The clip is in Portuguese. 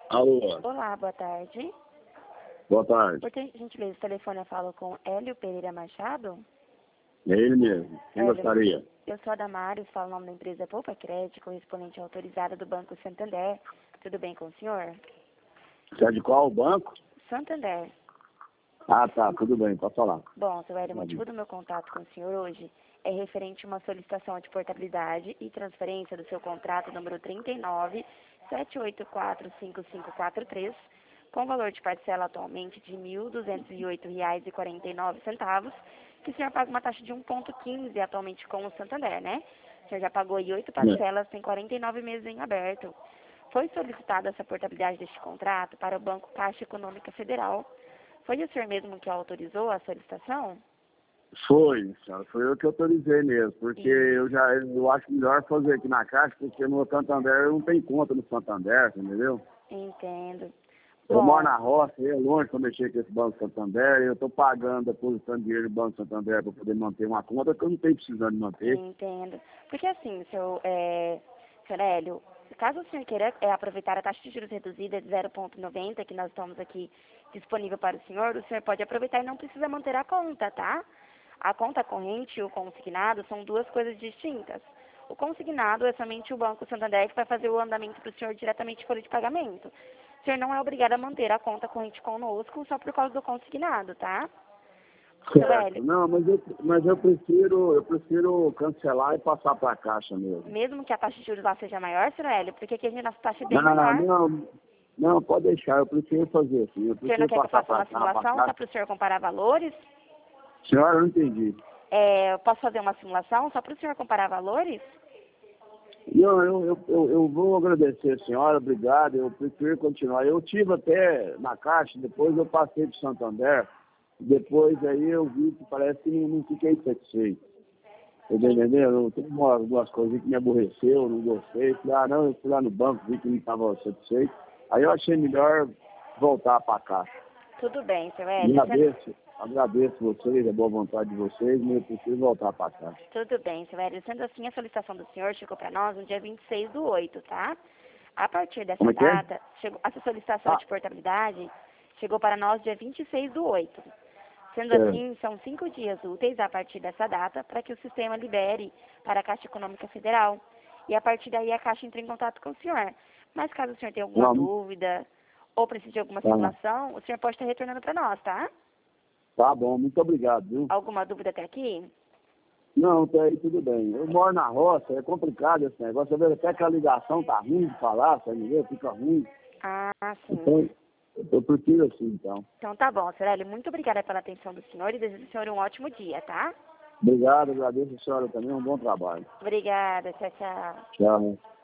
Alô, Olá, boa tarde. boa tarde. Por gentileza, o telefone eu falo com Hélio Pereira Machado. É ele mesmo. Quem Hélio, gostaria? eu sou a Damares, falo o nome da empresa Poupa Crédito, correspondente autorizada do Banco Santander. Tudo bem com o senhor? Você é de qual banco? Santander. Ah, tá, tudo bem, pode falar. Bom, seu Hélio, o motivo do meu contato com o senhor hoje é referente a uma solicitação de portabilidade e transferência do seu contrato número 39.7845543, com valor de parcela atualmente de R$ 1.208,49, que o senhor paga uma taxa de 1,15 atualmente com o Santander, né? O senhor já pagou aí 8 É. parcelas, tem 49 meses em aberto. Foi solicitada essa portabilidade deste contrato para o Banco Caixa Econômica Federal. Foi o senhor mesmo que autorizou a solicitação? Foi, senhora, foi eu que autorizei mesmo, porque eu acho melhor fazer aqui na Caixa, porque no Santander eu não tenho conta no Santander, entendeu? Entendo. Eu moro Bom, na roça, é longe para mexer com esse Banco Santander, eu estou pagando, depositando dinheiro no Banco Santander para poder manter uma conta que eu não tenho precisando de manter. entendo. Porque assim, senhor Hélio, caso o senhor queira aproveitar a taxa de juros reduzida de 0,90, que nós estamos aqui disponível para o senhor pode aproveitar e não precisa manter a conta, tá? A conta corrente e o consignado são duas coisas distintas. O consignado é somente o Banco Santander que vai fazer o andamento para o senhor diretamente de folha de pagamento. O senhor não é obrigado a manter a conta corrente conosco só por causa do consignado, tá? Seu Certo. Hélio, Não, mas eu prefiro cancelar e passar para a Caixa mesmo. mesmo que a taxa de juros lá seja maior, senhor Hélio, porque aqui a nossa taxa é bem Não, menor. não, não, pode deixar, eu prefiro fazer assim, eu O senhor não prefiro quer que eu passar faça para uma cá, para simulação cá. só para o senhor comparar valores? Senhora, eu não entendi. Eu posso fazer uma simulação só para o senhor comparar valores? Não, eu vou agradecer a senhora, obrigado, eu prefiro continuar. Eu tive até na Caixa, depois eu passei para o Santander, depois aí eu vi que parece que não fiquei satisfeito. Tá entendendo? Tem algumas coisas que me aborreceu, não gostei. Falei, não, eu fui lá no banco, vi que não estava satisfeito. Aí eu achei melhor voltar para a Caixa. Tudo bem, senhor Hélio. Agradeço vocês, a boa vontade de vocês, mas eu preciso voltar para cá. Tudo bem, senhor Hélio. Sendo assim, a solicitação do senhor chegou para nós no dia 26/8, tá? A partir dessa Como é que é? data, essa solicitação Ah, de portabilidade chegou para nós dia 26/8. Sendo é. assim, são 5 dias úteis a partir dessa data para que o sistema libere para a Caixa Econômica Federal. E a partir daí a Caixa entra em contato com o senhor. Mas caso o senhor tenha alguma Não, dúvida ou precise de alguma tá, simulação, o senhor pode estar retornando para nós, tá? tá bom, muito obrigado, viu? Alguma dúvida até aqui? Não, tá aí tudo bem. Eu moro na roça, é complicado esse negócio. Você vê até que a ligação tá ruim de falar, sabe? Fica ruim. Ah, sim. Então, eu prefiro assim, então. Então tá bom, Sorelli. Muito obrigada pela atenção do senhor e desejo ao senhor um ótimo dia, tá? Obrigado, agradeço a senhora também, um bom trabalho. Obrigada. Tchau, tchau. Tchau.